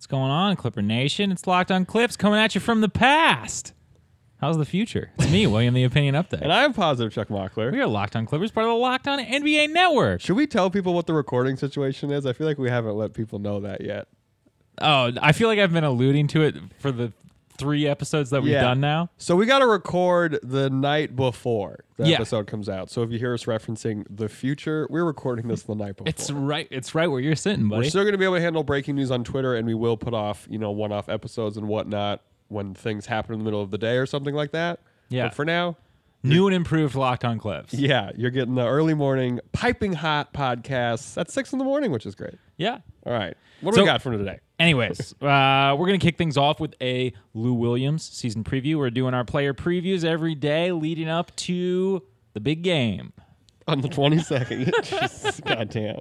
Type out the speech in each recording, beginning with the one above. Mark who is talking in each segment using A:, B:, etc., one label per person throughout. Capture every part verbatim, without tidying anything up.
A: What's going on, Clipper Nation? It's Locked on Clips coming at you from the past. How's the future? It's me, William, the Opinion Update.
B: And I'm Positive Chuck Mockler.
A: We are Locked on Clippers, part of the Locked on N B A Network.
B: Should we tell people what the recording situation is? I feel like we haven't let people know that yet.
A: Oh, I feel like I've been alluding to it for the three episodes that we've
B: Yeah.
A: done now.
B: So we got to record the night before the
A: Yeah.
B: episode comes out. So if you hear us referencing the future, we're recording this the night before.
A: It's right. It's right where you're sitting, buddy.
B: We're still going to be able to handle breaking news on Twitter, and we will put off, you know, one-off episodes and whatnot when things happen in the middle of the day or something like that.
A: Yeah.
B: But for now,
A: New and improved Locked on Clips.
B: yeah, you're getting the early morning piping hot podcasts at six in the morning, which is great.
A: Yeah.
B: All right. What do
A: So-
B: we got from today?
A: Anyways, uh, we're going to kick things off with a Lou Williams season preview. We're doing our player previews every day leading up to the big game.
B: On the twenty-second. Jesus, goddamn.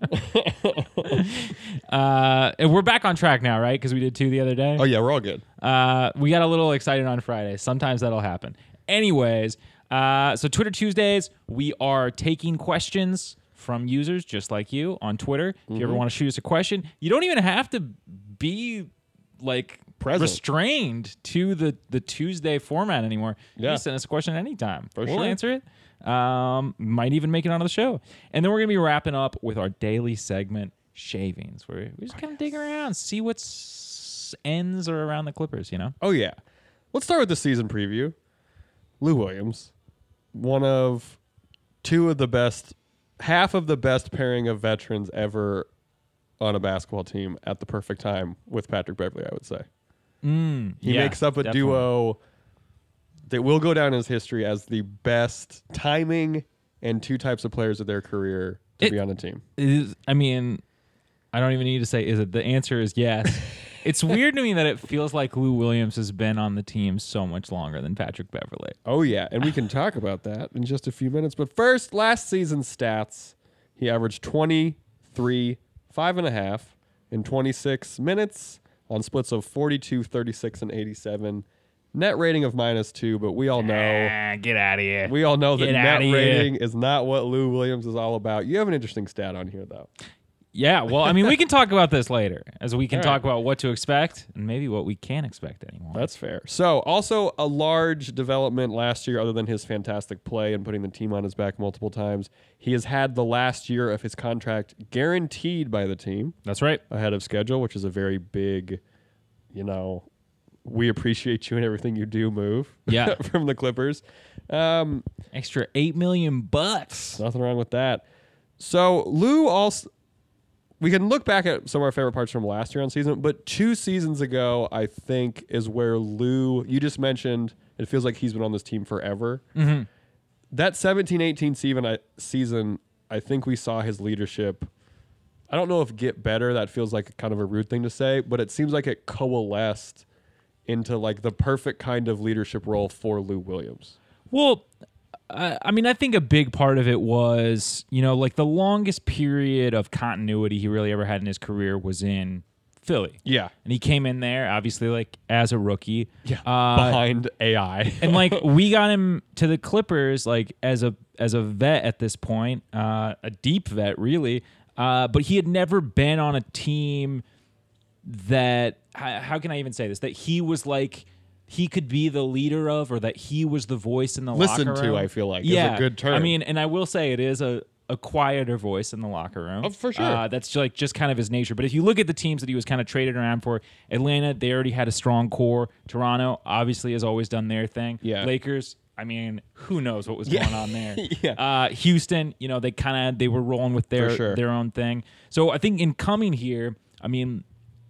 A: Uh, and we're back on track now, right? Because we did two the other day.
B: Oh, yeah, we're all good.
A: Uh, we got a little excited on Friday. Sometimes that'll happen. Anyways, uh, so Twitter Tuesdays, we are taking questions from users just like you on Twitter. If you ever
B: Mm-hmm.
A: want to shoot us a question, you don't even have to be like
B: Present.
A: restrained to the, the Tuesday format anymore. You
B: Yeah.
A: can send us a question anytime.
B: For
A: we'll
B: sure.
A: answer it. Um, might even make it onto the show. And then we're going to be wrapping up with our daily segment, Shavings, where we just kind of dig around, see what's ends are around the Clippers, you know?
B: Oh, yeah. Let's start with the season preview. Lou Williams, one of two of the best, half of the best pairing of veterans ever on a basketball team at the perfect time with Patrick Beverley, I would say.
A: Mm,
B: He
A: yeah,
B: makes up a
A: definitely.
B: duo that will go down in his history as the best timing and two types of players of their career to
A: It-
B: be on a team.
A: It is, I mean, I don't even need to say is it. The answer is yes. It's weird to me that it feels like Lou Williams has been on the team so much longer than Patrick Beverley.
B: Oh, yeah, and we can talk about that in just a few minutes. But first, last season's stats. He averaged twenty-three, five and a half in twenty-six minutes on splits of forty-two, thirty-six, and eighty-seven. Net rating of minus two, but we all know
A: Ah, get out of here.
B: we all know that
A: Get
B: net
A: outta here.
B: rating is not what Lou Williams is all about. You have an interesting stat on here, though.
A: Yeah, well, I mean, we can talk about this later as we can
B: All
A: talk
B: right.
A: about what to expect and maybe what we can't expect anymore.
B: That's fair. So, also a large development last year, other than his fantastic play and putting the team on his back multiple times. He has had the last year of his contract guaranteed by the team
A: That's right.
B: ahead of schedule, which is a very big, you know, we appreciate you and everything you do move
A: Yeah.
B: from the Clippers. Um,
A: Extra eight million bucks.
B: nothing wrong with that. So, Lou also. We can look back at some of our favorite parts from last year on season, but two seasons ago, I think, is where Lou, you just mentioned, it feels like he's been on this team forever.
A: Mm-hmm.
B: That seventeen eighteen season, I, season, I think we saw his leadership. I don't know if get better, that feels like kind of a rude thing to say, but it seems like it coalesced into like the perfect kind of leadership role for Lou Williams.
A: Well, uh, I mean, I think a big part of it was, you know, like the longest period of continuity he really ever had in his career was in Philly.
B: Yeah.
A: And he came in there, obviously, like as a rookie.
B: Yeah.
A: Uh,
B: Behind A I.
A: and like we got him to the Clippers, like as a as a vet at this point, uh, a deep vet, really. Uh, but he had never been on a team that, how, how can I even say this? That he was like, he could be the leader of, or that he was the voice in the
B: Listen
A: locker
B: to,
A: room.
B: I feel like, is a
A: yeah,
B: good term.
A: I mean, and I will say it is a, a quieter voice in the locker room.
B: Oh, for sure.
A: Uh, that's like just kind of his nature. But if you look at the teams that he was kind of traded around for, Atlanta, they already had a strong core. Toronto, obviously, has always done their thing.
B: Yeah.
A: Lakers, I mean, who knows what was
B: Yeah.
A: going on there?
B: Yeah.
A: Uh, Houston, you know, they kind of they were rolling with their
B: sure.
A: their own thing. So I think in coming here, I mean,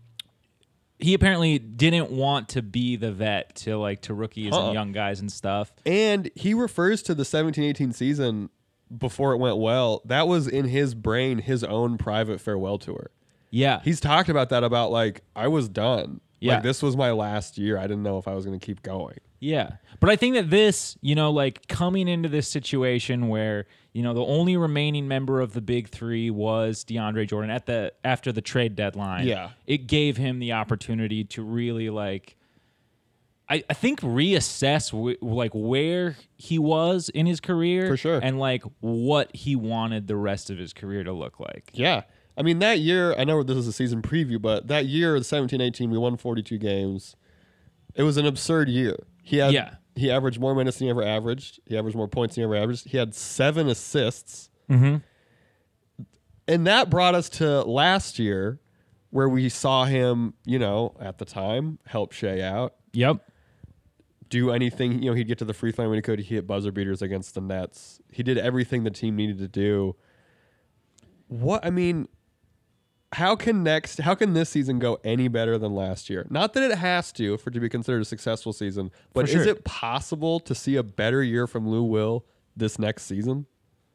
A: he apparently didn't want to be the vet to like to rookies
B: Uh-uh.
A: and young guys and stuff.
B: And he refers to the seventeen eighteen season before it went well. That was in his brain, his own private farewell tour.
A: Yeah,
B: He's talked about that, about like, I was done.
A: Yeah.
B: Like, this was my last year. I didn't know if I was going to keep going.
A: Yeah. But I think that this, you know, like coming into this situation where, you know, the only remaining member of the big three was DeAndre Jordan at the after the trade deadline.
B: Yeah.
A: It gave him the opportunity to really like I, I think reassess w- like where he was in his career
B: For sure.
A: and like what he wanted the rest of his career to look like.
B: Yeah. I mean, that year, I know this is a season preview, but that year, seventeen eighteen, we won forty-two games. It was an absurd year. He had
A: Yeah.
B: he averaged more minutes than he ever averaged. He averaged more points than he ever averaged. He had seven assists.
A: Mm-hmm.
B: And that brought us to last year, where we saw him, you know, at the time, help Shea out.
A: Yep.
B: Do anything, you know, he'd get to the free throw line when he could. He hit buzzer beaters against the Nets. He did everything the team needed to do. What, I mean, how can next, how can this season go any better than last year? Not that it has to for it to be considered a successful season, but
A: For
B: is
A: sure.
B: it possible to see a better year from Lou Will this next season?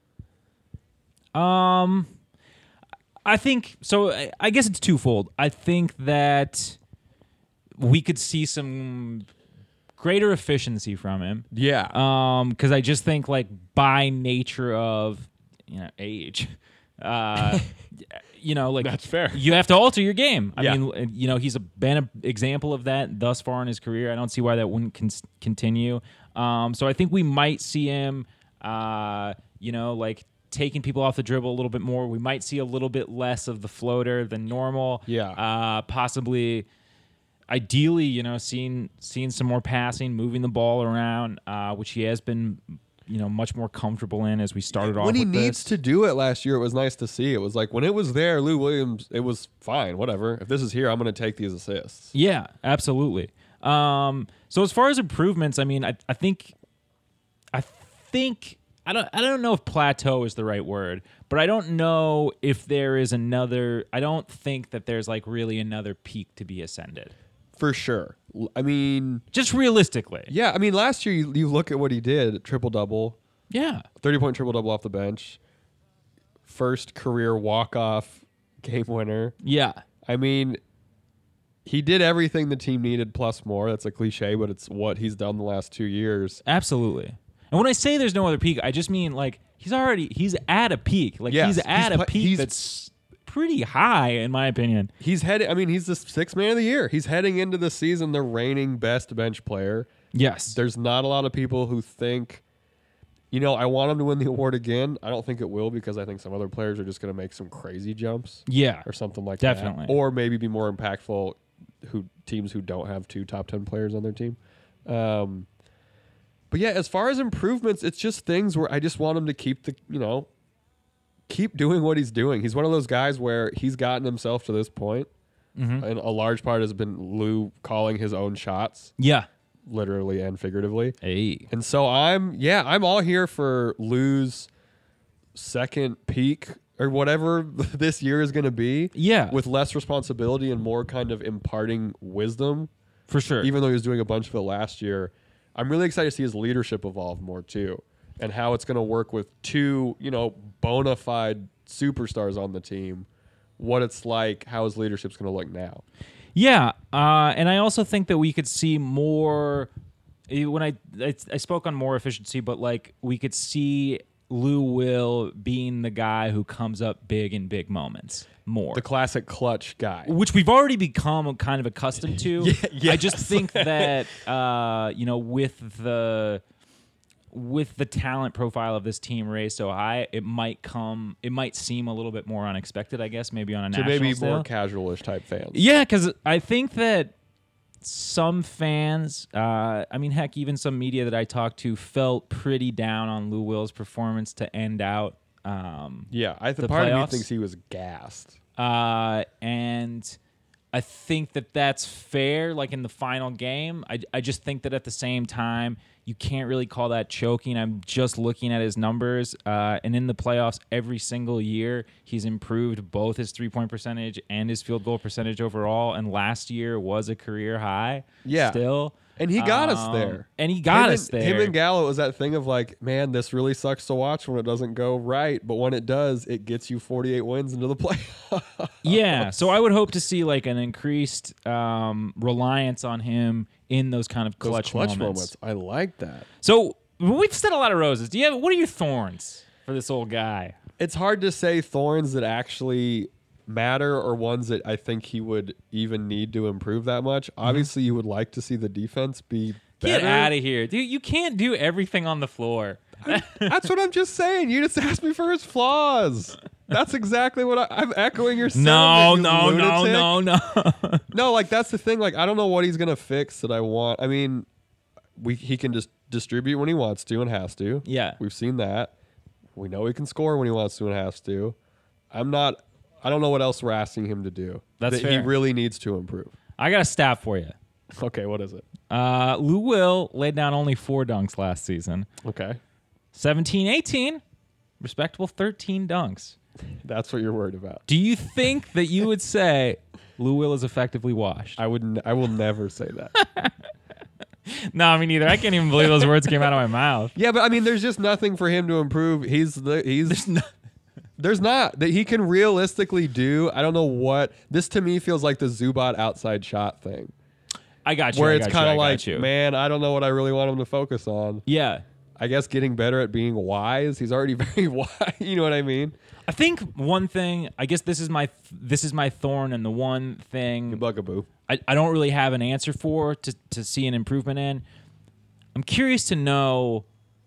A: Um, I think so. I- I guess it's twofold. I think that we could see some greater efficiency from him.
B: Yeah.
A: Um, because I just think like by nature of you know age, uh, you know like
B: That's fair.
A: You have to alter your game. I
B: Yeah.
A: mean, you know, he's a, been an example of that thus far in his career. I don't see why that wouldn't con- continue. Um, so I think we might see him, uh, you know, like taking people off the dribble a little bit more. We might see a little bit less of the floater than normal.
B: Yeah.
A: Uh, possibly. Ideally, you know, seeing seeing some more passing, moving the ball around, uh, which he has been, you know, much more comfortable in as we started off.
B: When he
A: with
B: needs
A: this.
B: to do it last year, it was nice to see. It was like when it was there, Lou Williams, it was fine, whatever. If this is here, I'm going to take these assists.
A: Yeah, absolutely. Um, so as far as improvements, I mean, I, I think, I think I don't I don't know if plateau is the right word, but I don't know if there is another. I don't think that there's like really another peak to be ascended.
B: For sure. L- I mean,
A: Just realistically.
B: yeah, I mean, last year, you, you look at what he did, triple-double,
A: Yeah.
B: thirty-point triple-double off the bench, first career walk-off game winner.
A: Yeah.
B: I mean, he did everything the team needed plus more. That's a cliche, but it's what he's done the last two years.
A: Absolutely. And when I say there's no other peak, I just mean like he's already he's at a peak. Like
B: Yes,
A: he's at
B: he's
A: a
B: pla-
A: peak
B: he's-
A: that's pretty high in my opinion.
B: He's heading, I mean, he's the sixth man of the year. He's heading into the season the reigning best bench player.
A: Yes.
B: There's not a lot of people who think, you know, I want him to win the award again. I don't think it will because I think some other players are just going to make some crazy jumps
A: Yeah.
B: or something like
A: Definitely.
B: that. Or maybe be more impactful who teams who don't have two top ten players on their team. Um, but yeah, as far as improvements, it's just things where I just want him to keep the, you know, keep doing what he's doing. He's one of those guys where he's gotten himself to this point,
A: Mhm.
B: and a large part has been Lou calling his own shots,
A: Yeah.
B: literally and figuratively.
A: Hey.
B: And so I'm, yeah, I'm all here for Lou's second peak or whatever this year is going to be.
A: Yeah.
B: With less responsibility and more kind of imparting wisdom,
A: For sure.
B: even though he was doing a bunch of it last year. I'm really excited to see his leadership evolve more too, and how it's going to work with two, you know, bona fide superstars on the team. What it's like, how his leadership's going to look now.
A: Yeah, uh, and I also think that we could see more. eh, When I, I I spoke on more efficiency, but like we could see Lou Will being the guy who comes up big in big moments more,
B: The classic clutch guy.
A: which we've already become kind of accustomed to.
B: Yeah,
A: I just
B: yes.
A: think that uh, you know with the with the talent profile of this team raised so high, it might come, it might seem a little bit more unexpected. I guess maybe on a
B: To
A: national
B: maybe
A: scale.
B: more casual-ish type fans.
A: Yeah, because I think that some fans, uh, I mean, heck, even some media that I talked to felt pretty down on Lou Will's performance to end out. Um,
B: Yeah, I
A: The
B: think part of me
A: playoffs?
B: thinks he was gassed.
A: uh, and I think that that's fair, like in the final game. I, I just think that at the same time, you can't really call that choking. I'm just looking at his numbers. Uh, and in the playoffs, every single year, he's improved both his three-point percentage and his field goal percentage overall. And last year was a career high.
B: Yeah.
A: Still.
B: And he got us
A: Um,
B: there.
A: And he got
B: him
A: us
B: and,
A: there.
B: Him and Gallo was that thing of like, man, this really sucks to watch when it doesn't go right, but when it does, it gets you forty-eight wins into the playoffs.
A: Yeah, so I would hope to see like an increased um, reliance on him in those kind of
B: Those
A: clutch,
B: clutch
A: moments.
B: moments. I like that.
A: So we've said a lot of roses. Do you have what are your thorns for this old guy?
B: It's hard to say thorns that actually matter or ones that I think he would even need to improve that much. Obviously, you would like to see the defense be better.
A: Get out of here, dude! You can't do everything on the floor.
B: That's what I'm just saying. You just asked me for his flaws. That's exactly what I, I'm echoing your
A: No,
B: sentiment, you
A: no, no,
B: lunatic.
A: no, no.
B: No, like that's the thing. Like I don't know what he's gonna fix that I want. I mean, we he can just distribute when he wants to and has to.
A: Yeah.
B: We've seen that. We know he can score when he wants to and has to. I'm not. I don't know what else we're asking him to do.
A: That's
B: that
A: fair.
B: He really needs to improve.
A: I got a stat for you.
B: Okay, what is it?
A: Uh, Lou Will laid down only four dunks last season.
B: Okay,
A: seventeen eighteen, respectable thirteen dunks.
B: that's what you're worried about.
A: Do you think that you would say Lou Will is effectively washed?
B: I would. N- I will never say that.
A: No, I mean, neither. I can't even believe those words came out of my mouth.
B: Yeah, but I mean, there's just nothing for him to improve. He's the he's
A: There's no,
B: there's not that he can realistically do. I don't know what this to me feels like the Zubac outside shot thing,
A: I got you.
B: where
A: I
B: it's
A: got
B: kind
A: you, I
B: of
A: got
B: like,
A: you.
B: man, I don't know what I really want him to focus on.
A: Yeah.
B: I guess getting better at being wise. He's already very wise. You know what I mean?
A: I think one thing, I guess this is my this is my thorn, and the one thing
B: Bugaboo.
A: I, I don't really have an answer for to, to see an improvement in. I'm curious to know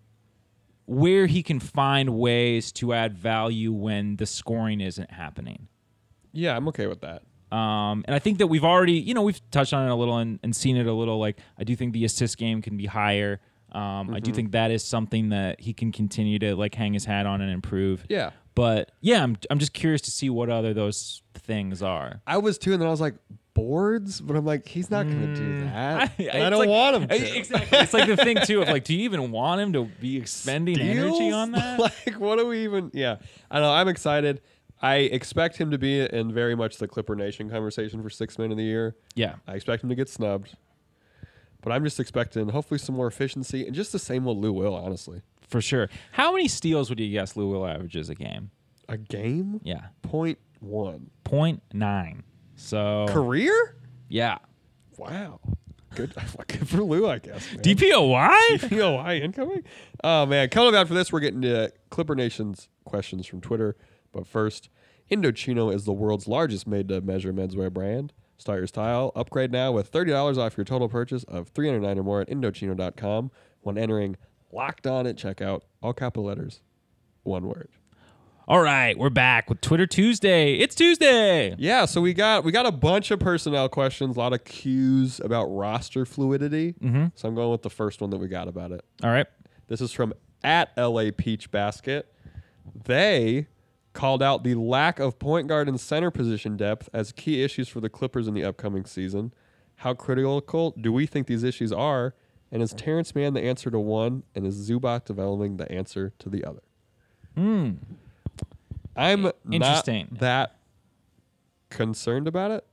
A: where he can find ways to add value when the scoring isn't happening.
B: Yeah, I'm okay with that.
A: Um, and I think that we've already, you know, we've touched on it a little and, and seen it a little. Like, I do think the assist game can be higher. Um, mm-hmm. I do think that is something that he can continue to like hang his hat on and improve.
B: Yeah.
A: But yeah, I'm I'm just curious to see what other those things are.
B: I was too, and then I was like, boards? But I'm like, he's not going to do that.
A: I,
B: And I don't
A: like,
B: want him to.
A: Exactly. It's like the thing too of like, do you even want him to be expending energy
B: Steals?
A: on that?
B: Like, what do we even? Yeah, I don't know. I'm excited. I expect him to be in very much the Clipper Nation conversation for six men of the year.
A: Yeah.
B: I expect him to get snubbed, but I'm just expecting hopefully some more efficiency and just the same with Lou Will, honestly.
A: For sure. How many steals would you guess Lou Will averages a game?
B: A game?
A: Yeah.
B: Point one.
A: Point nine. So
B: Career?
A: yeah.
B: Wow. Good, good for Lou, I guess. Man.
A: D P O Y?
B: D P O Y incoming? Oh, man. Coming up for this, we're getting to Clipper Nation's questions from Twitter. But first, Indochino is the world's largest made-to-measure menswear brand. Start your style. Upgrade now with thirty dollars off your total purchase of three hundred nine dollars or more at Indochino dot com when entering Locked On at checkout. All capital letters. One word.
A: All right, we're back with Twitter Tuesday. It's Tuesday.
B: Yeah, so we got we got a bunch of personnel questions, a lot of cues about roster fluidity.
A: Mm-hmm.
B: So I'm going with the first one that we got about it.
A: All right.
B: This is from at L A Peach Basket. They called out the lack of point guard and center position depth as key issues for the Clippers in the upcoming season. How critical do we think these issues are? And is Terrence Mann the answer to one? And is Zubac developing the answer to the other?
A: Hmm.
B: I'm
A: Interesting.
B: not that concerned about it.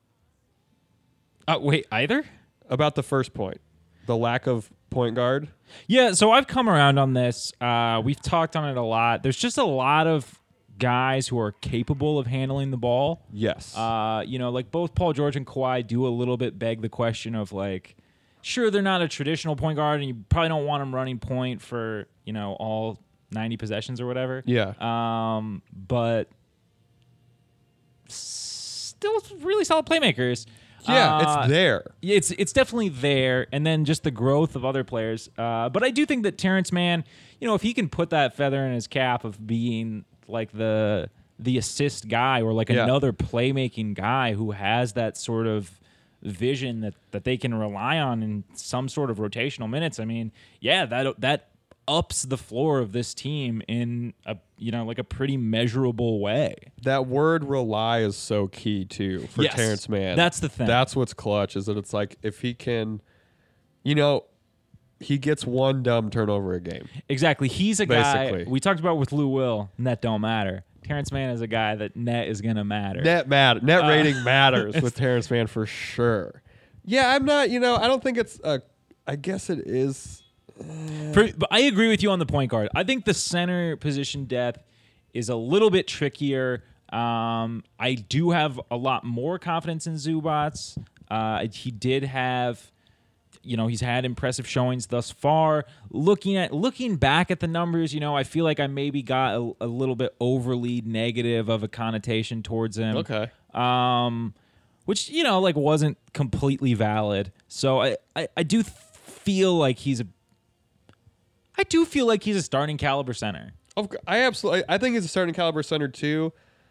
A: Uh, wait, either?
B: About the first point, the lack of point guard.
A: Yeah, so I've come around on this. Uh, we've talked on it a lot. There's just a lot of guys who are capable of handling the ball.
B: Yes.
A: Uh, you know, like both Paul George and Kawhi do a little bit beg the question of like, sure, they're not a traditional point guard, and you probably don't want them running point for, you know, all ninety possessions or whatever.
B: Yeah.
A: Um, but still really solid playmakers.
B: yeah,
A: Uh,
B: it's there.
A: Yeah, it's it's definitely there, and then just the growth of other players. Uh, but I do think that Terrence Mann, you know, if he can put that feather in his cap of being like the the assist guy or like
B: Yeah.
A: another playmaking guy who has that sort of vision that, that they can rely on in some sort of rotational minutes. I mean, yeah, that that ups the floor of this team in a you know like a pretty measurable way.
B: That word rely is so key too for
A: Yes,
B: Terrence Mann.
A: that's the thing.
B: That's what's clutch is that it's like if he can, you know, he gets one dumb turnover a game.
A: Exactly. He's a
B: Basically.
A: guy we talked about with Lou Will. Net don't matter. Terrence Mann is a guy that net is gonna matter.
B: Net matter. Net
A: Uh,
B: rating matters with Terrence Mann for sure. Yeah, I'm not. You know, I don't think it's a. I guess it is.
A: For, but I agree with you on the point guard. I think the center position depth is a little bit trickier. Um, I do have a lot more confidence in Zubac. Uh, he did have, you know, he's had impressive showings thus far. Looking at looking back at the numbers, you know, I feel like I maybe got a, a little bit overly negative of a connotation towards him.
B: Okay.
A: Um, which you know, like wasn't completely valid. So I, I, I do feel like he's a. I do feel like he's a starting caliber center.
B: Of cou- I absolutely. I think he's a starting caliber center too.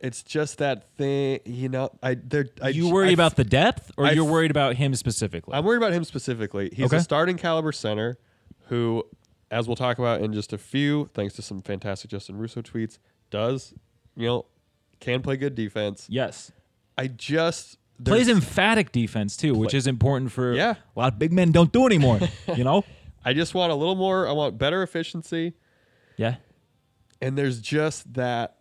B: It's just that thing, you know. I there. I,
A: you worry
B: I,
A: about the depth, or
B: I
A: you're
B: f-
A: worried about him specifically?
B: I'm worried about him specifically. He's
A: Okay.
B: a starting caliber center who, as we'll talk about in just a few, thanks to some fantastic Justin Russo tweets, does, you know, can play good defense.
A: Yes.
B: I just
A: Plays
B: there's-
A: emphatic defense too, which is important for
B: Yeah.
A: a lot of big men don't do anymore. You know?
B: I just want a little more. I want better efficiency,
A: Yeah.
B: and there's just that.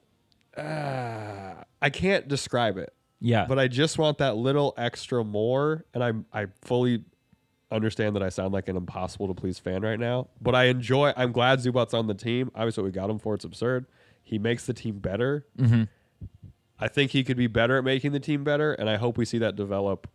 B: Uh, I can't describe it.
A: Yeah.
B: But I just want that little extra more, and I I fully understand that I sound like an impossible to please fan right now. But I enjoy. I'm glad Zubac's on the team. Obviously, what we got him for, it's absurd. He makes the team better.
A: Mm-hmm.
B: I think he could be better at making the team better, and I hope we see that develop.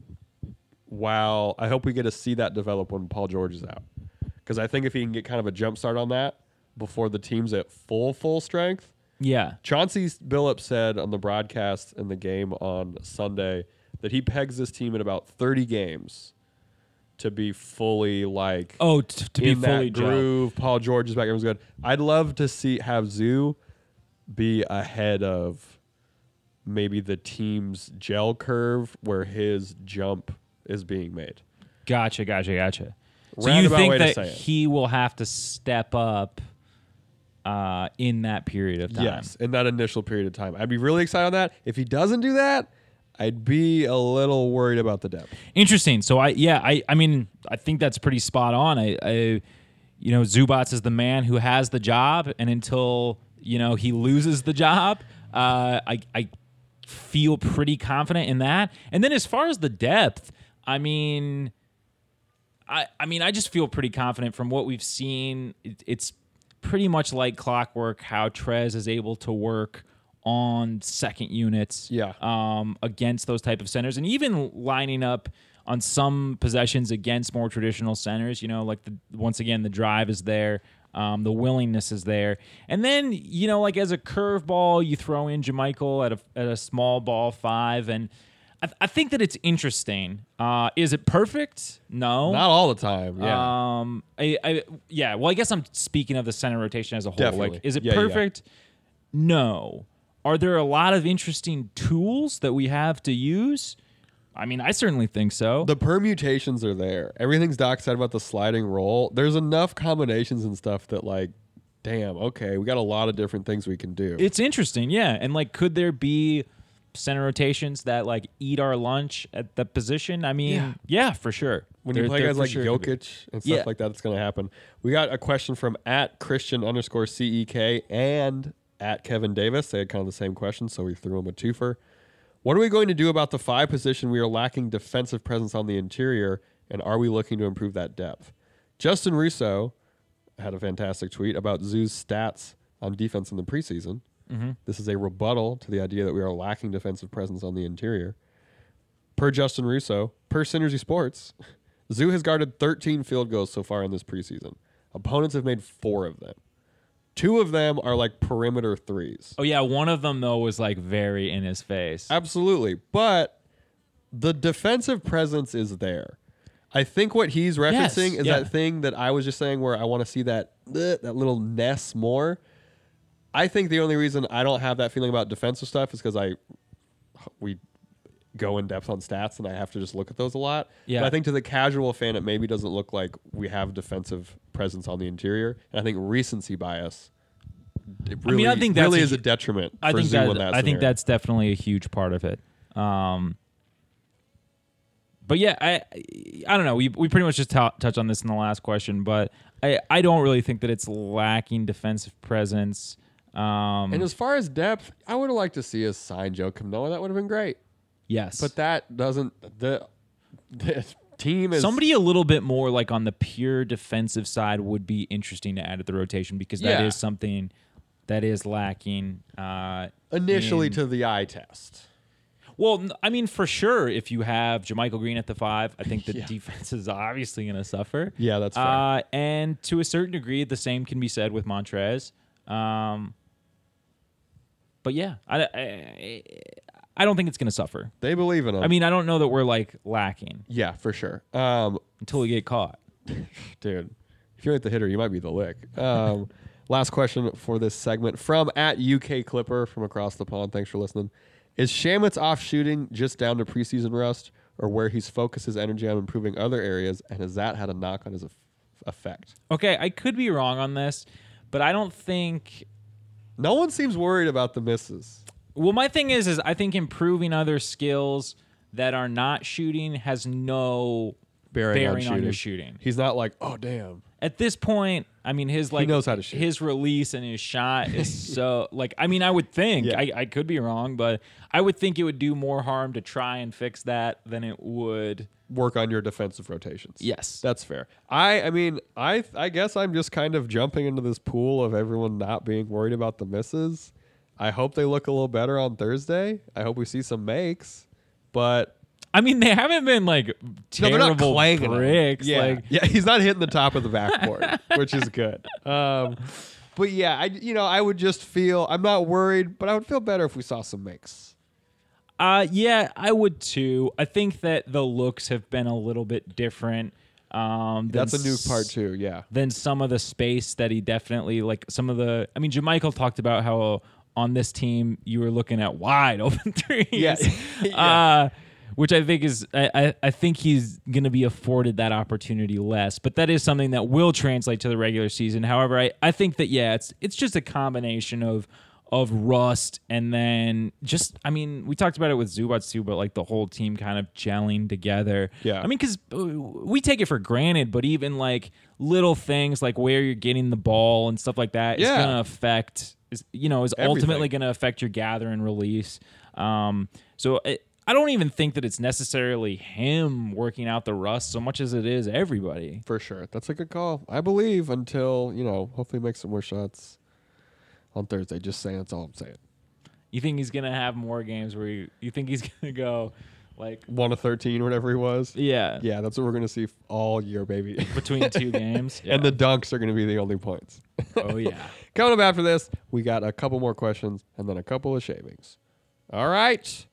B: While I hope we get to see that develop when Paul George is out, because I think if he can get kind of a jump start on that before the team's at full full strength.
A: Yeah.
B: Chauncey Billups said on the broadcast in the game on Sunday that he pegs this team at about thirty games to be fully like
A: Oh, t- to be
B: in
A: fully
B: that
A: gelled.
B: groove. Paul George is back. Everyone's good. I'd love to see have Zoo be ahead of maybe the team's gel curve where his jump is being made.
A: Gotcha, gotcha, gotcha. So you
B: Roundabout
A: think
B: way to
A: that
B: say it.
A: he will have to step up uh, in that period of time?
B: Yes, in that initial period of time. I'd be really excited on that. If he doesn't do that, I'd be a little worried about the depth.
A: Interesting. So I, yeah, I, I mean, I think that's pretty spot on. I, I, you know, Zubats is the man who has the job, and until you know he loses the job, uh, I, I feel pretty confident in that. And then as far as the depth, I mean, I, I mean, I just feel pretty confident from what we've seen. It, it's pretty much like clockwork how Trez is able to work on second units
B: Yeah.
A: um, against those type of centers, and even lining up on some possessions against more traditional centers. You know, like the, once again, the drive is there. Um, the willingness is there. And then, you know, like as a curveball, you throw in JaMychal at a, at a small ball five. And I, th- I think that it's interesting. Uh, is it perfect? No.
B: Not all the time. Yeah.
A: Um, I, I, yeah. Well, I guess I'm speaking of the center rotation as a whole.
B: Definitely.
A: Like, is it
B: Yeah, yeah, yeah.
A: perfect? No. Are there a lot of interesting tools that we have to use? I mean, I certainly think so.
B: The permutations are there. Everything's Doc said about the sliding roll. There's enough combinations and stuff that, like, damn, okay, we got a lot of different things we can do.
A: It's interesting, yeah. And like, could there be center rotations that like eat our lunch at the position? I mean, yeah,
B: Yeah.
A: for sure.
B: when
A: There-
B: you play
A: there
B: guys
A: for
B: like
A: sure could be.
B: Jokic and stuff
A: Yeah.
B: like that, it's going to happen. We got a question from at Christian underscore C E K and at Kevin Davis. They had kind of the same question, so we threw them a twofer. What are we going to do about the five position we are lacking defensive presence on the interior, and are we looking to improve that depth? Justin Russo had a fantastic tweet about Zoo's stats on defense in the preseason.
A: Mm-hmm.
B: This is a rebuttal to the idea that we are lacking defensive presence on the interior. Per Justin Russo, per Synergy Sports, Zoo has guarded thirteen field goals so far in this preseason. Opponents have made four of them. Two of them are like perimeter threes.
A: Oh yeah, one of them though was like very in his face.
B: Absolutely. But the defensive presence is there. I think what he's referencing
A: Yes,
B: is
A: yeah.
B: that thing that I was just saying where I want to see that uh, that little ness more. I think the only reason I don't have that feeling about defensive stuff is because I we go in depth on stats and I have to just look at those a lot.
A: Yeah.
B: But I think to the casual fan, it maybe doesn't look like we have defensive presence on the interior. And I think recency bias it
A: I mean,
B: really,
A: I think that's
B: really
A: a
B: is a
A: hu-
B: detriment
A: I
B: for
A: think
B: Zoo
A: that,
B: in that
A: I think
B: scenario.
A: that's definitely a huge part of it. Um, but yeah, I I don't know. We we pretty much just t- touched on this in the last question, but I, I don't really think that it's lacking defensive presence. Um,
B: And as far as depth, I would have liked to see us sign Joe Camnoa. That would have been great.
A: yes,
B: But that doesn't. The, the team is.
A: somebody a little bit more like on the pure defensive side would be interesting to add to the rotation because that
B: Yeah.
A: is something that is lacking. Uh,
B: initially
A: in-
B: to the eye test.
A: Well, n- I mean, for sure, if you have JaMychal Green at the five, I think the
B: Yeah.
A: defense is obviously going to suffer.
B: Yeah, that's fair.
A: Uh, and to a certain degree, the same can be said with Montrez. Um, but yeah, I, I, I don't think it's going to suffer.
B: They believe in him.
A: I mean, I don't know that we're like lacking
B: yeah, for sure. Um,
A: until we get caught.
B: dude, if you're at the hitter, you might be the lick. Um, Last question for this segment from at U K Clipper from across the pond. Thanks for listening. Is Shamet's off shooting just down to preseason rust, or where he's focused his energy on improving other areas, and has that had a knock on his eff- effect?
A: Okay, I could be wrong on this, but I don't think.
B: No one seems worried about the misses.
A: Well, my thing is, is I think improving other skills that are not shooting has no
B: Bearing,
A: bearing
B: on,
A: on
B: shooting.
A: your shooting.
B: He's not like, oh damn.
A: At this point, I mean, his like
B: knows how to shoot.
A: his release and his shot is so like. I mean, I would think
B: Yeah.
A: I, I could be wrong, but I would think it would do more harm to try and fix that than it would
B: Work on your defensive rotations.
A: Yes,
B: That's fair. I I mean, I I guess I'm just kind of jumping into this pool of everyone not being worried about the misses. I hope they look a little better on Thursday. I hope we see some makes. But
A: I mean, they haven't been like
B: no, they're
A: terrible
B: not clanging them.
A: bricks.
B: Yeah.
A: Like,
B: yeah, he's not hitting the top of the backboard, which is good. Um, but yeah, I you know, I would just feel I'm not worried, but I would feel better if we saw some makes.
A: Uh, yeah, I would too. I think that the looks have been a little bit different. Um, than
B: That's a new
A: s-
B: part too, yeah.
A: Than some of the space that he definitely like. Some of the, I mean, Jermichael talked about how on this team you were looking at wide open threes.
B: Yeah. Yeah.
A: Uh, which I think is, I, I, I think he's going to be afforded that opportunity less. But that is something that will translate to the regular season. However, I, I think that yeah, it's it's just a combination of. of rust and then just I mean we talked about it with Zubats too, but like the whole team kind of gelling together.
B: Yeah.
A: I mean because we take it for granted, but even like little things like where you're getting the ball and stuff like that is
B: Yeah.
A: gonna affect is you know is
B: Everything.
A: ultimately gonna affect your gather and release. Um, so it, I don't even think that it's necessarily him working out the rust so much as it is everybody.
B: For sure. That's a good call. I believe until, you know, hopefully make some more shots on Thursday. Just saying, that's all I'm saying.
A: You think he's gonna have more games where you, you think he's gonna go like
B: one of thirteen or whatever he was.
A: yeah
B: Yeah, that's what we're going to see all year, baby.
A: between two games.
B: And the dunks are going to be the only points.
A: oh yeah.
B: Coming up after this, we got a couple more questions and then a couple of shavings. All right.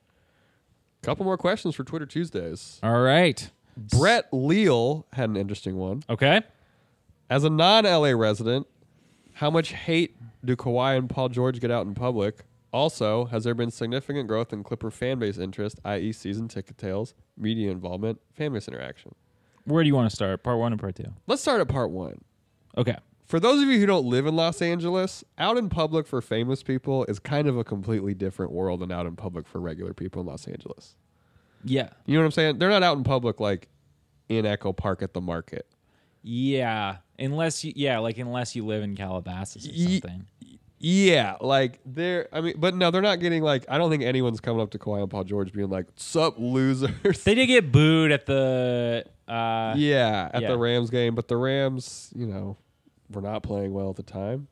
B: Couple more questions for Twitter Tuesdays.
A: All right.
B: Brett Leal had an interesting one.
A: Okay.
B: As a non-L A resident, how much hate do Kawhi and Paul George get out in public? Also, has there been significant growth in Clipper fan base interest, that is season ticket sales, media involvement, fan base interaction?
A: Where do you want to start? Part one or part two?
B: Let's start at part one.
A: Okay.
B: For those of you who don't live in Los Angeles, out in public for famous people is kind of a completely different world than out in public for regular people in Los Angeles.
A: Yeah.
B: You know what I'm saying? They're not out in public like in Echo Park at the market.
A: Yeah. Unless you, yeah, like unless you live in Calabasas or
B: Ye-
A: something.
B: Yeah, like they're, I mean, but no, they're not getting like, I don't think anyone's coming up to Kawhi and Paul George being like, sup, losers.
A: They did get booed at the. Uh,
B: yeah, at
A: yeah.
B: the Rams game, but the Rams, you know, were not playing well at the time.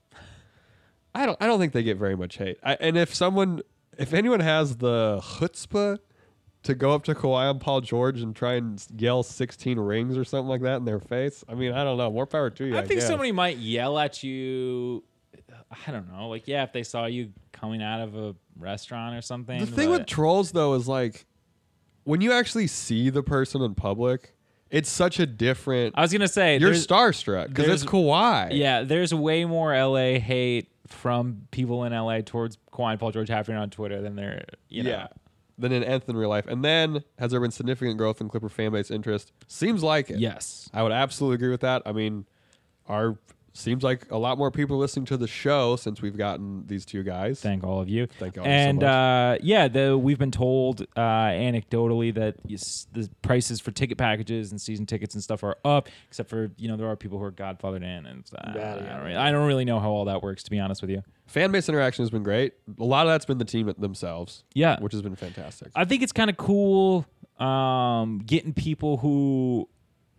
B: I don't, I don't think they get very much hate. I, and if someone, if anyone has the chutzpah to go up to Kawhi and Paul George and try and yell sixteen rings or something like that in their face, I mean, I don't know. More power to you.
A: I
B: I
A: think
B: guess.
A: somebody might yell at you. I don't know. Like, yeah, if they saw you coming out of a restaurant or something.
B: The thing
A: but-
B: with trolls, though, is like when you actually see the person in public, it's such a different.
A: I was gonna say
B: You're
A: there's-
B: starstruck because it's
A: there's-
B: Kawhi.
A: Yeah, there's way more L A hate from people in L A towards Kawhi and Paul George happening on Twitter than there, you know.
B: Yeah. Than in Nth in real life. And then, has there been significant growth in Clipper fan base interest? Seems like it.
A: Yes.
B: I would absolutely agree with that. I mean, our seems like a lot more people listening to the show since we've gotten these two guys.
A: Thank all of you.
B: Thank all of you so
A: and
B: much.
A: uh, yeah, the, we've been told uh, anecdotally that yes, the prices for ticket packages and season tickets and stuff are up, except for, you know, there are people who are godfathered in. And uh,
B: Yeah,
A: I,
B: yeah,
A: don't really, I don't really know how all that works, to be honest with you.
B: Fan base interaction has been great. A lot of that's been the team themselves.
A: Yeah.
B: Which has been fantastic.
A: I think it's kind of cool um, getting people who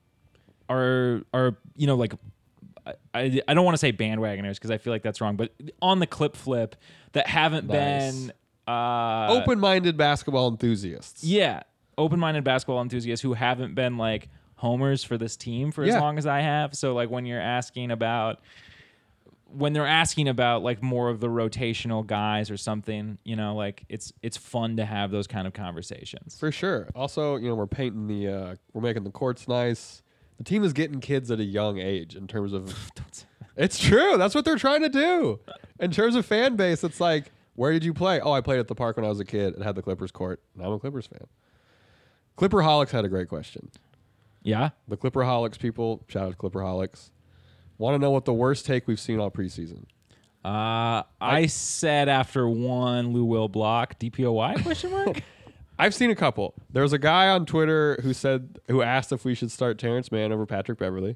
A: are are you know like I I don't want to say bandwagoners because I feel like that's wrong, but on the clip flip that haven't
B: Nice.
A: been uh,
B: Open-minded basketball enthusiasts.
A: Yeah, open-minded basketball enthusiasts who haven't been like homers for this team for
B: Yeah.
A: as long as I have. So like when you're asking about when they're asking about like more of the rotational guys or something, you know, like it's it's fun to have those kind of conversations.
B: For sure. Also, you know, we're painting the, uh, we're making the courts nice. The team is getting kids at a young age in terms of, It's true. That's what they're trying to do. In terms of fan base, it's like, where did you play? Oh, I played at the park when I was a kid. It had the Clippers court. Now I'm a Clippers fan. Clipperholics had a great question.
A: Yeah?
B: The Clipperholics people, shout out to Clipperholics, want to know what the worst take we've seen all preseason.
A: Uh, I said after one Lou Will block, D P O Y, question mark?
B: I've seen a couple. There was a guy on Twitter who said, who asked if we should start Terrence Mann over Patrick Beverley.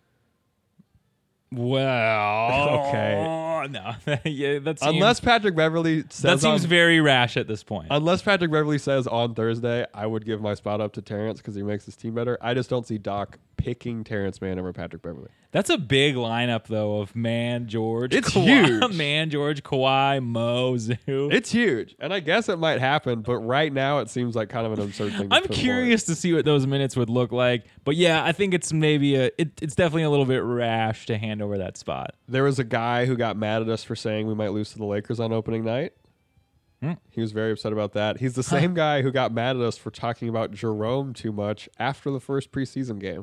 A: Well,
B: Okay.
A: no. yeah, that seems,
B: Unless Patrick Beverley says
A: that seems
B: on,
A: very rash at this point.
B: unless Patrick Beverley says on Thursday, I would give my spot up to Terrence because he makes his team better. I just don't see Doc picking Terrence Mann over Patrick Beverley.
A: That's a big lineup, though, of Man, George,
B: It's
A: Kawhi,
B: huge.
A: Man, George, Kawhi, Mo, Zoo.
B: It's huge, and I guess it might happen, but right now it seems like kind of an absurd thing. To
A: I'm
B: put
A: curious to see what those minutes would look like. But yeah, I think it's maybe a it, it's definitely a little bit rash to hand over that spot.
B: There was a guy who got mad at us for saying we might lose to the Lakers on opening night.
A: Hmm.
B: He was very upset about that. He's the same guy who got mad at us for talking about Jerome too much after the first preseason game.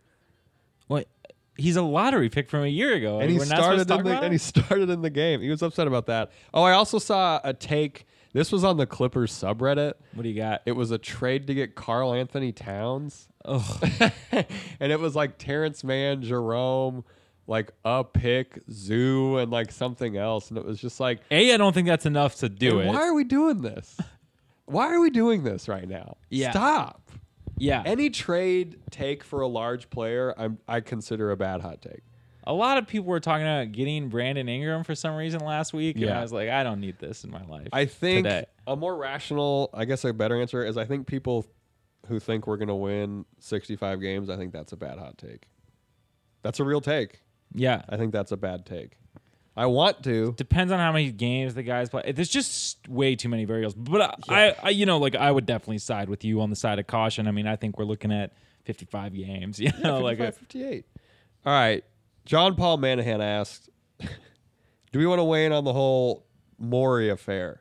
A: What? He's a lottery pick from a year ago.
B: And he
A: We're not supposed
B: started
A: to
B: in
A: talk
B: the
A: about
B: and he
A: it?
B: started in the game. He was upset about that. Oh, I also saw a take. This was on the Clippers subreddit.
A: What do you got?
B: It was a trade to get Karl Anthony Towns.
A: Ugh.
B: And it was like Terrence Mann, Jerome, like a pick, Zoo, and like something else. And it was just like,
A: A, I don't think that's enough to do
B: and
A: it.
B: why are we doing this? Why are we doing this right now?
A: Yeah.
B: Stop.
A: Yeah.
B: Any trade take for a large player, I'm, I consider a bad hot take.
A: A lot of people were talking about getting Brandon Ingram for some reason last week, and
B: Yeah.
A: I was like, I don't need this in my life.
B: I think
A: today.
B: a more rational, I guess a better answer is I think people who think we're going to win sixty-five games, I think that's a bad hot take. That's a real take.
A: Yeah.
B: I think that's a bad take. I want to.
A: Depends on how many games the guys play. There's just way too many variables. But I, I, I, you know, like I would definitely side with you on the side of caution. I mean, I think we're looking at fifty-five games. You know, like a,
B: fifty-eight. All right. John Paul Manahan asked, do we want to weigh in on the whole Morey affair?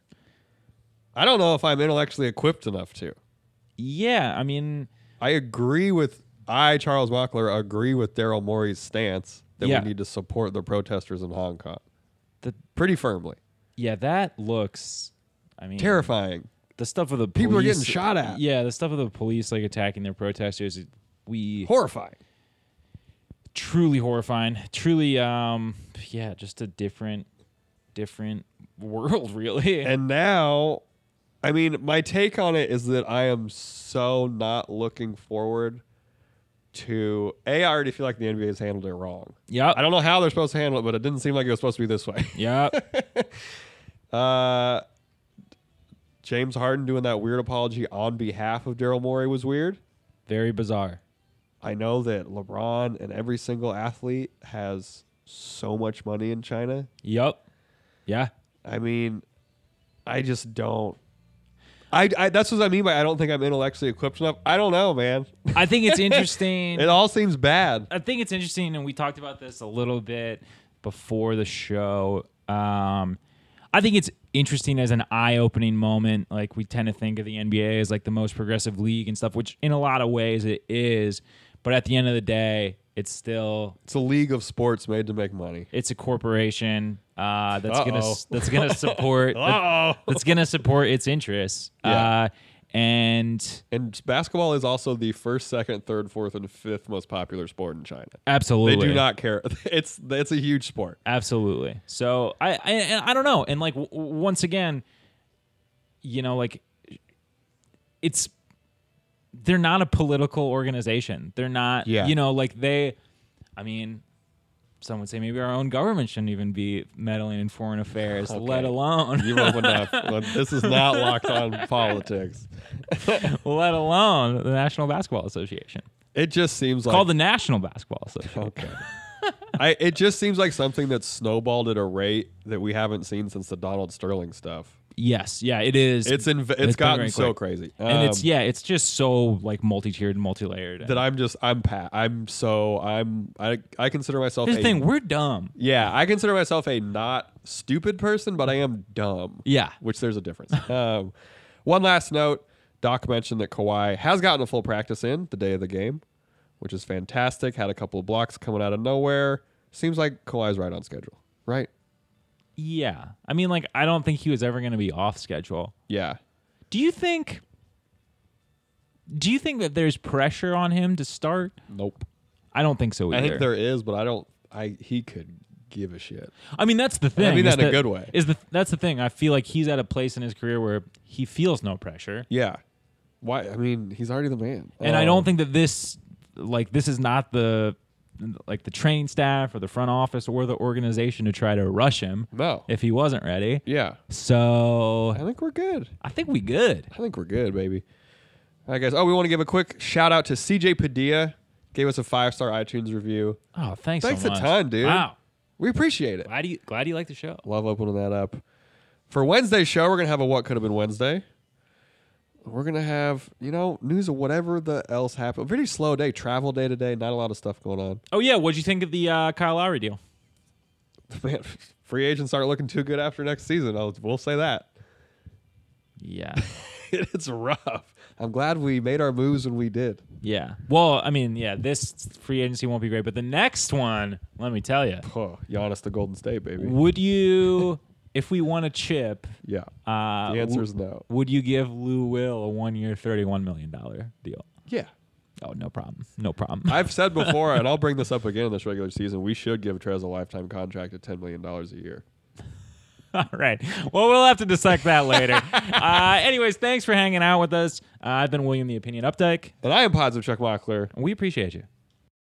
B: I don't know if I'm intellectually equipped enough to.
A: yeah. I mean,
B: I agree with, I, Charles Mockler, agree with Daryl Morey's stance that
A: Yeah.
B: we need to support the protesters in Hong Kong.
A: the
B: Pretty firmly.
A: yeah, that looks. I mean,
B: Terrifying.
A: the stuff with the
B: People are
A: police,
B: getting shot at.
A: Yeah, the stuff with the police like attacking their protesters. We
B: Horrifying.
A: truly horrifying. Truly, um, yeah, just a different, different world, really.
B: And now, I mean, my take on it is that I am so not looking forward to A, I already feel like the N B A has handled it wrong.
A: Yep.
B: I don't know how they're supposed to handle it, but it didn't seem like it was supposed to be this way.
A: Yep.
B: Uh, James Harden doing that weird apology on behalf of Daryl Morey was weird.
A: Very bizarre.
B: I know that LeBron and every single athlete has so much money in China.
A: Yep. Yeah.
B: I mean, I just don't. I, I that's what I mean by I don't think I'm intellectually equipped enough. I don't know, man.
A: I think it's interesting.
B: It all seems bad.
A: I think it's interesting, and we talked about this a little bit before the show. Um, I think it's interesting as an eye-opening moment. Like, we tend to think of the N B A as like the most progressive league and stuff, which in a lot of ways it is. But at the end of the day, it's still
B: It's a league of sports made to make money.
A: it's a corporation uh, that's gonna
B: Uh-oh.
A: that's gonna support
B: Uh-oh.
A: that's gonna support its interests.
B: Yeah.
A: Uh, and
B: And basketball is also the first, second, third, fourth, and fifth most popular sport in China.
A: absolutely,
B: They do not care. It's it's a huge sport.
A: Absolutely. So I, I and I don't know. And like w- once again, you know, like it's they're not a political organization. They're not.
B: Yeah.
A: You know, like they. I mean, some would say maybe our own government shouldn't even be meddling in foreign affairs,
B: Okay.
A: let alone
B: You've opened up. Well, this is not locked on politics.
A: let alone the National Basketball Association.
B: It just seems like
A: Called the National Basketball Association.
B: okay. I it just seems like something that's snowballed at a rate that we haven't seen since the Donald Sterling stuff.
A: Yes. Yeah. It is.
B: It's inv- it's
A: been
B: gotten
A: very
B: so
A: quick.
B: crazy,
A: and it's
B: Um,
A: yeah. It's just so like multi-tiered, and multi-layered.
B: that I'm just I'm pa- I'm so I'm I I consider myself
A: Here's
B: a
A: the thing: we're dumb.
B: yeah I consider myself a not stupid person, but I am dumb.
A: Yeah.
B: Which there's a difference. um, one last note: Doc mentioned that Kawhi has gotten a full practice in the day of the game, which is fantastic. Had a couple of blocks coming out of nowhere. Seems like Kawhi's right on schedule, right?
A: Yeah. I mean, like, I don't think he was ever going to be off schedule.
B: Yeah.
A: Do you think Do you think that there's pressure on him to start?
B: Nope.
A: I don't think so either.
B: I think there is, but I don't. I he could give a shit.
A: I mean, that's the thing.
B: I mean
A: is
B: that in a good way.
A: Is the that's the thing. I feel like he's at a place in his career where he feels no pressure.
B: Yeah. Why? I mean, he's already the man.
A: And
B: um,
A: I don't think that this, like, this is not the, like, the training staff or the front office or the organization to try to rush him
B: No.
A: if he wasn't ready.
B: Yeah.
A: So
B: I think we're good.
A: I think we good.
B: I think we're good, baby. All right, guys. Oh, we want to give a quick shout out to C J Padilla. Gave us a five star iTunes review.
A: Oh, thanks.
B: Thanks
A: so
B: a
A: much.
B: ton, dude.
A: Wow.
B: We appreciate it.
A: Glad you glad you like the show.
B: Love opening that up. For Wednesday's show, we're gonna have a What Could Have Been Wednesday. We're gonna have, you know, news of whatever the else happened. A pretty slow day, travel day today. Not a lot of stuff going on.
A: Oh yeah, what'd you think of the uh, Kyle Lowry deal?
B: Man, free agents aren't looking too good after next season. I'll, we'll say that.
A: Yeah.
B: It's rough. I'm glad we made our moves when we did.
A: Yeah. Well, I mean, yeah, this free agency won't be great, but the next one, let me tell you.
B: Oh, Giannis to Golden State, baby.
A: Would you, if we won a chip,
B: Yeah.
A: uh,
B: The answer
A: w-
B: is no.
A: would you give Lou Will a one-year, thirty-one million dollars deal?
B: Yeah.
A: Oh, no problem. No problem.
B: I've said before, and I'll bring this up again in this regular season, we should give Trez a lifetime contract at ten million dollars a year.
A: All right. Well, we'll have to dissect that later. uh, anyways, thanks for hanging out with us. Uh, I've been William the Opinion Updike.
B: And I am Pods of Chuck Mockler.
A: And we appreciate you.